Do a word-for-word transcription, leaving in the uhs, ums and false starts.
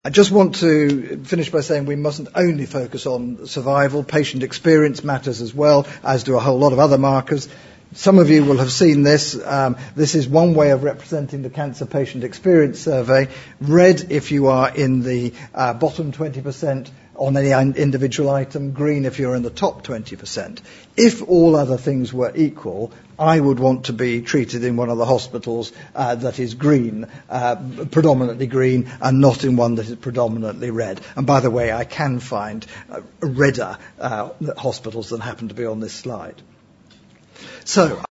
I just want to finish by saying we mustn't only focus on survival. Patient experience matters as well, as do a whole lot of other markers. Some of you will have seen this. Um, this is one way of representing the Cancer Patient Experience Survey. Red if you are in the uh, bottom twenty percent on any individual item, green if you're in the top twenty percent. If all other things were equal, I would want to be treated in one of the hospitals uh, that is green, uh, predominantly green, and not in one that is predominantly red. And by the way, I can find uh, redder uh, hospitals than happen to be on this slide. So